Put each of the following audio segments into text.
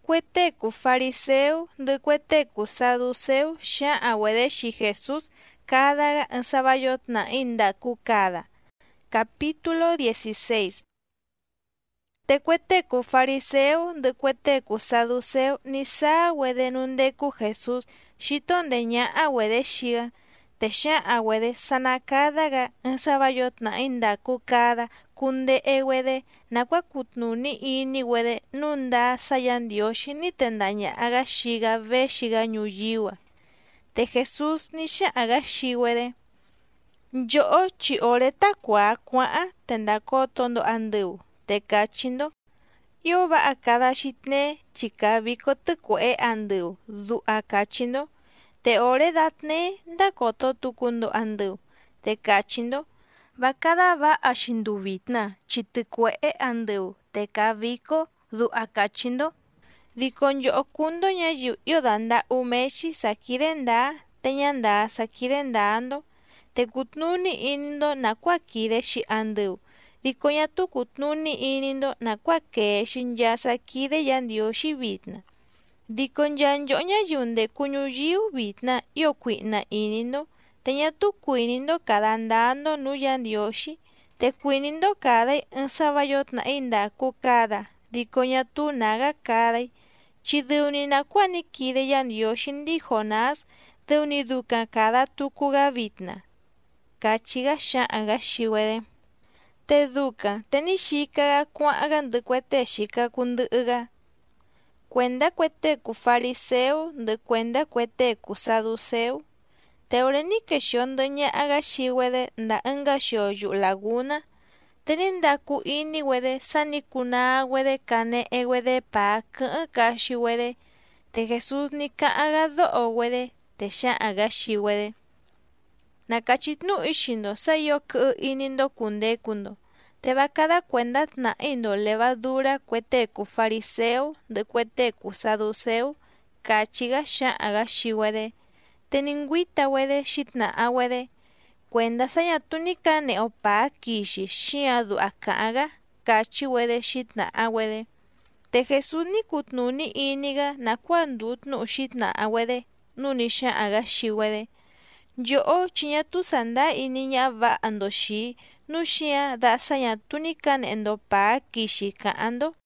cuetecu fariseo, de cuetecu saduceo, xa awede shi Jesús, cada ensabayot na inda cada. Capítulo 16. De cuetecu fariseo, de cuetecu saduceo, ni sa awede nundeku Jesús, shiton de ña awede shiga, te xa awede sanakadaga ensabayot na inda cada, kunde ewede, nakwa kutnuni ini wede nunda sayan dioshi ni tendaña aga shiga ve shiga ñuyiwa. Te Jesús ni xa aga shiwede. Yo chi ore takwa kwaa tendako tondo andu te kachindo. Yo va a cada shitne chika biko tukwe andu du akachindo. Te ore datne dakoto tukundo andu te kachindo. Vakada va ashinduvitna chitukwe andu te kabiko du akachindo. Dikon yo okundo ñayu yodanda umeshi sakidenda teñanda sakidenda ando. Te kutnuni inindo nakwakide shi andu. Dikoña tu kutnuni inindo nakwake shinya sakide yandio shi vitna. Dikon yanyo ñayunde kuñuyiu vitna yo kuina inindo. Teña tu kuinindo kada andando nuyan dioshi. Te kuinindo kada ensabayot na inda ku kada. Dikoña tu naga kada. Chideuni nakwani kide yan dioshi ndi Jonás. Deuni duka kada tukuga vitna. Kachiga sha aga shiwede. Te duka teni shikaga kwa aga ndukwete shika kunduga. Cuenda cuete ku fariseo de cuenda cuete ku saduceo. Teoreni que shondoña aga shiwede nda nga shoyu laguna. Teninda ku ini wede sani kuna wede kane e wede pa ka shiwede. Te Jesús ni ka aga do wede te sha aga shiwede. Nakachitnu ishindo sayo ku inindo kunde kundo. Te va cada cuenda na indo levadura cuete ku fariseo de cuete ku saduceo. Kachiga sha aga shiwede. Teningwita wede shitna awede. Cuenda saya tunika ne opa kishi shiadu akaga. Kachi wede shitna awede. Te Jesús ni kutnuni iniga na kuandut nu shitna awede. Nunisha aga shiwede. Yo chiña tu sanda iniña va andoshi. Nushia da saya tunika ne endo pa kishi ka ando.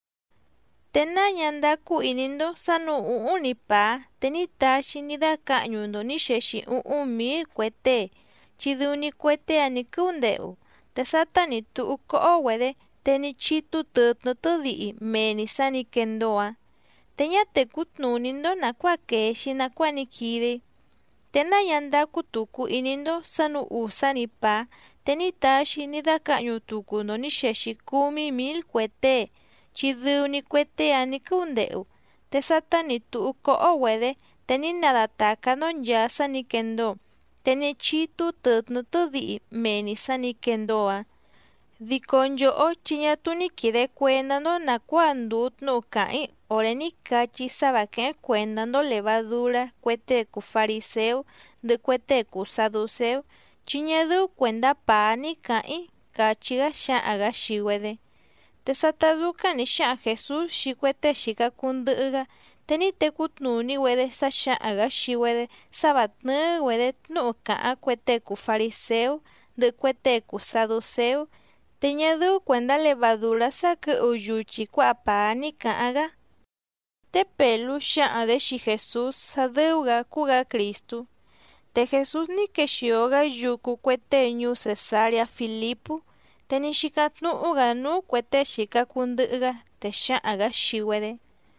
Tena ñanda ku inindo sanu unipa tenitashi nida ka'ñundo ni xexi mi kuete chiduni kuete ani kundeu te satani tu ko'o wede teni chitu tutnu tudi meni sani kendoa teña te kutnunindo nakua kexi nakua nikide tena ñanda kutuku inindo sanu usani pa tenitashi nida ka'ñu tukundo ni xexi 10,000 kuete chideuni cuete ani kundeu. Te satani tu ko'o wede. Teni nada taka non ya sani kendo. Teni chitu tutnu tudi meni sani kendoa. Dikon yo chiña tuni kide cuendando na cuandut no kai. Oreni kachi sabaken cuendando levadura cuete ku fariseo de cuete ku saduceo. Chiña du cuenda pa ni kai. Kachiga sha aga shiwede. Te sataduka ni sha Jesús shikwete shika kunduga. Teni te kutnuni wede sa sha aga shiwede. Sabatnu wede tnuka a kwete ku fariseo. De kwete ku saduceo. Teñadu cuenda levadura sa ke uyuchi kwa paani ka aga. Te pelu sha de shi Jesús sadeuga kuga Cristo. Te Jesús ni que shioga yuku kwete ñu Cesarea Filipo. Teni shikatnu uganu cuete shika kunduga te sha aga shiwede.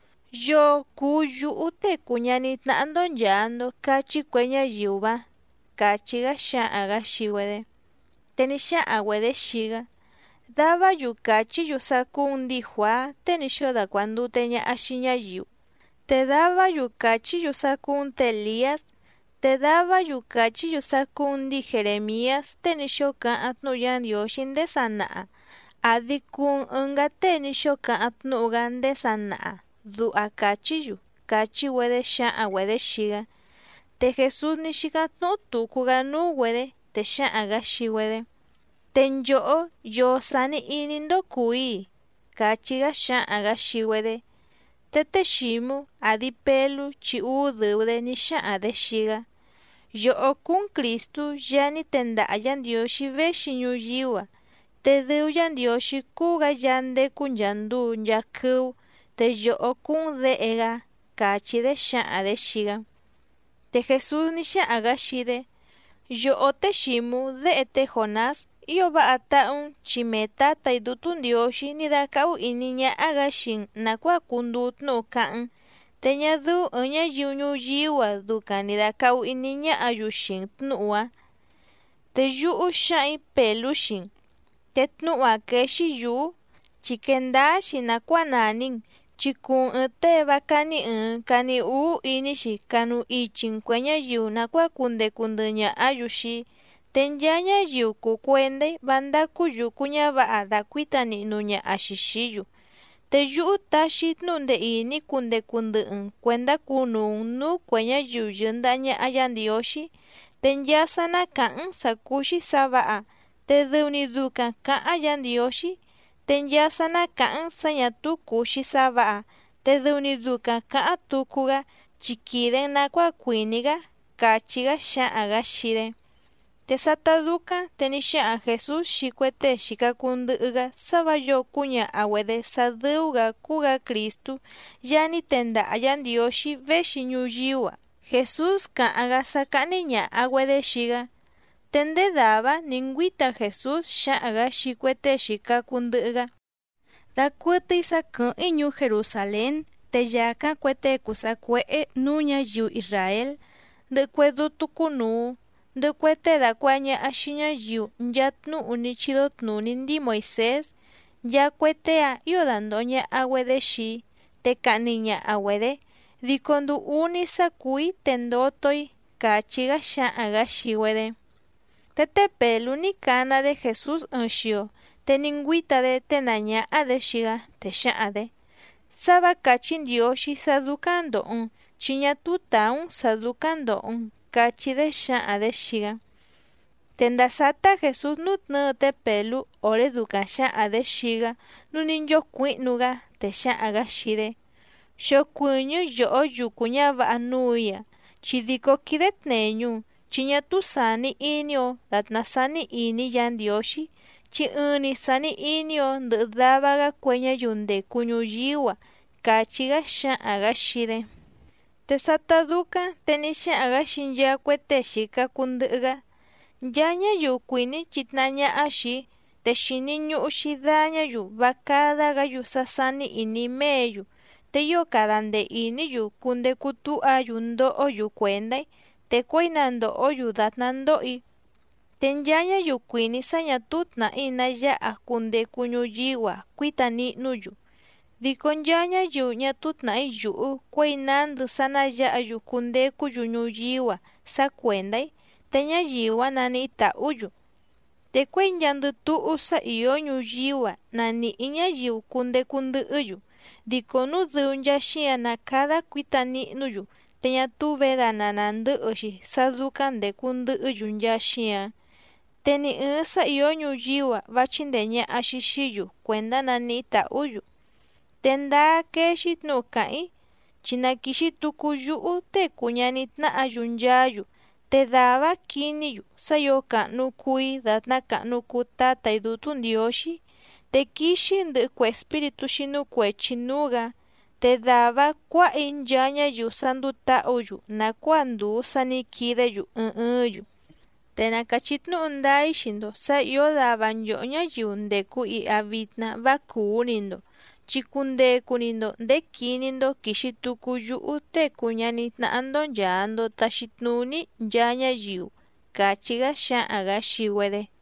Yo kuyu ute kuñani tnando yando kachi kueña yuba. Kachiga sha aga shiwede. Teni sha awede shiga. Daba yu kachi yu sakundi hua teni shoda cuando teña ashiña yu. Te daba yu kachi yu sakun Elías. Te daba yukachi yusakundi Jeremías teni shoka atnuyan yoshin de sana. Adikun unga teni shoka atnugan de sana. Du akachi yu. Kachi wede sha a wede shiga. Te Jesús ni shiga no tukuganu wede te sha aga shi wede. Ten yo sani inindo kui. Kachiga sha aga shi wede. Tete ximu adi pelu chi udeude ni xa'ade xiga. Yo'o kun Kristu yani tenda'a Yandioxi vexi ñuyiwa. Te dɨu Yandioxi kuga yandeku nyandu nyakiu, te yo'o kun de'ega, kachide xa'ade xiga. Te Jesús ni xa'aga xide, yo'o te ximu de'e te Jonás, iyo va'a ta'un chime Tatay Dutu Ndioxi ni daka'u ini ña'aga xin nakua kundu tnu'u ka'an, te ñadu ɨɨn ñayiu ñuyiwa dukan ni daka'u ini ña'ayu xin tnu'ua. Te yu'u xa'in pelu xin, te tnu'ua kexi yu'u, chi kenda xi nakua nanin, chi kun ɨɨn tee va kani ɨɨn kani uu inixi kanu ichin kue ñayiu nakua kundeku ndɨ ña'ayu xi, te nya ñayiu kukuendai va ndaku yuku ñava'a dakuita ni'nu ña'axi xiyu. Te yu'u taxi tnu'u ndee ini kundeku ndɨ'ɨn kuenda kunun nuu kue ñayiu yɨnda'a ña'a Yandioxi, te nyasa na ka'an sakuxi sava'a, te dɨuni dukan ka'an Yandioxi, te nyasa na ka'an sa ñatu kuxi sava'a, te dɨuni dukan ka'an tukuga chi kide nakua kuiniga, kachiga xa'aga xide. Te sata dukan te ni xa'an Jesús xi kue tee xikaku ndɨ'ɨga sava yoo kuña'aguede sadɨuga kuga Kristu yani tenda'a Yandioxi vexi ñuyiwa. Jesús ka'anga saka'ni ña'aguede xiga. Te ndedava ni nguita Jesús xa'aga xi kue tee xikaku ndɨ'ɨga. Dakuɨtɨ isakɨ'ɨn ñuu Jerusalén, te yakan kue tee kusakue'e nuu ñayiu Israel, ndɨ'ɨ kue dutu kunuu, ndɨ'ɨ kue tee dakua ña'a xi ñayiu nyatnu'u ni chido tnuni ndi Moisés, ya kue tee iyo dando'o ña'aguede xi, te ka'ni ña'aguede, diko ndu uni sakui te ndotoi, kachiga xa'aga xiguede. Te tee pelu ni kanade Jesús ɨɨn xio, te ni nguitade te naña'ade xiga, te xa'ade: Sava kachi Ndioxi sa dukan ndo'un, chi ñatu ta'un sa dukan ndo'un, kachide xa'ade xiga. Te ndasata Jesús nuu tnɨɨ te pelu ore dukan xa'ade xiga, nuni nyokui'nuga, te xa'aga xide: Xokuɨñɨ yo'o yuku ñava'a nuia, chi diko kide tneñu, chi ñatu sani inio datna sani ini Yandioxi, chi ɨɨn-ni sani inio ndɨ'ɨ davaga kue ñayiu ndeku ñuyiwa, kachiga xa'aga xide. Te sata dukan te ni xa'aga xi nya kue tee xikaku ndɨ'ɨga: Nya ñayiu kuini chitnaña'a xi, te xini ñu'uxi dañayu va kadagayu sasani ini meeyu, te iyo kada ndee iniyu kundeku tu'ayu ndo'oyu kuendai, te kue'i nando'oyu datna ndo'i. Te nya ñayiu kuini sa ñatu tna'i na ya'a kundeku ñuyiwa kuita ni'nuyu, diko nya ñayiu ñatu tna'i yu'u kue'i nandɨ sa na ya'ayu kundekuyu ñuyiwa sa kuendai, te ñayiwa nani'i ta'uyu. Te kue'i nyandɨ tu'u sa iyo ñuyiwa nani'i ñayiu kundeku ndɨ'ɨyu, diko nu dɨu nya xia na kada kuita ni'nuyu, te ñatu vedana nandɨ'ɨxi sa dukan ndeku ndɨ'ɨyu nya xia. Te ni ɨɨn sa iyo ñuyiwa va chindee ña'axi xiyu kuenda nani'i ta'uyu. Te ndaa kexi tnu'u ka'in, chi nakixi tuku yu'u tee kuñani tna'ayu nyayu, te dava kiniyu sa yoo ka'nu kui datna ka'nu kuu Tatay Dutu Ndioxi, te kixi ndɨ'ɨ kue espíritu xi nuu kuechi nuuga, te dava kua'i nya ñayiu sa nduta'uyu nakua nduu sani kideyu ɨɨn ɨɨnyu. Te nakatyi tnu'u ndai xindo sa iyo dava nyo'o ñayiu ndeku i'ya vitna va kuuni-ndo, chi kundekuni-ndo ndee kini-ndo kixi tuku yu'u tee kuñani tna'ando nyaando taxitnuni nya ñayiu, kachiga xa'aga xiguede.